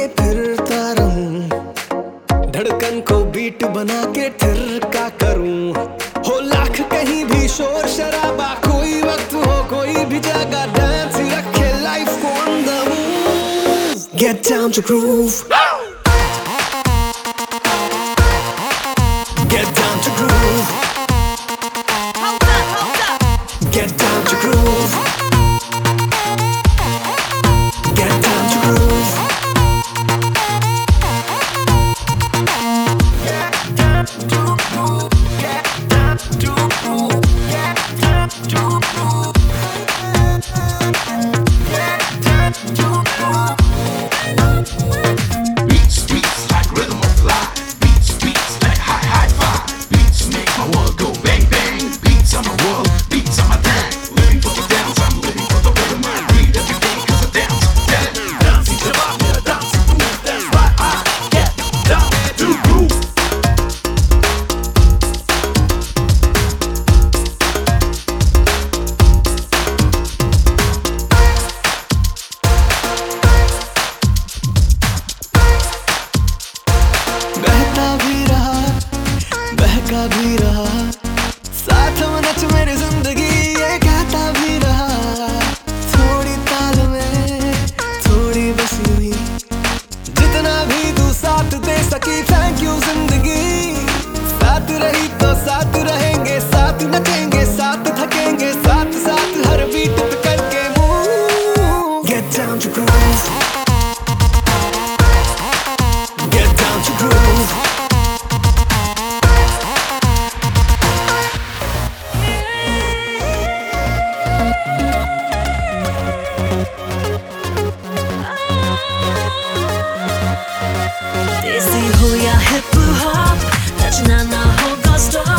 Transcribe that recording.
फिरता रहूं, धड़कन को बीट बना के थिरका करूं। हो लाख कहीं भी शोर शराबा, कोई वक्त हो कोई भी जगह, डांस ही रखे लाइफ को on the move. Get down to groove. Get down to groove. Get down to groove. Get down to groove. Get down to groove. Get down to groove. Get down to groove. Get down to groove. Beats like rhythm of life. Beats like high-five. Beats make my world go bang bang. Beats on my world, beats on my thing. Living for the dance, I'm living for the rhythm. I breathe every day 'cause I dance. Yeah, dancing to rock, yeah, dancing to move. That's why I get down to groove. बहता भी रहा, बहका भी रहा, साथ में नच मेरी जिंदगी ये कहता भी रहा। थोड़ी ताल में थोड़ी बसी हुई, जितना भी तू साथ दे सकी थैंक यू जिंदगी। साथ रही तो साथ रहेंगे, साथ नचेंगे, साथ थकेंगे, साथ साथ हर बीट पे करके move. Get down to groove. Get down to groove. देसी हो या हिप हॉप, नचना ना होगा स्टॉप।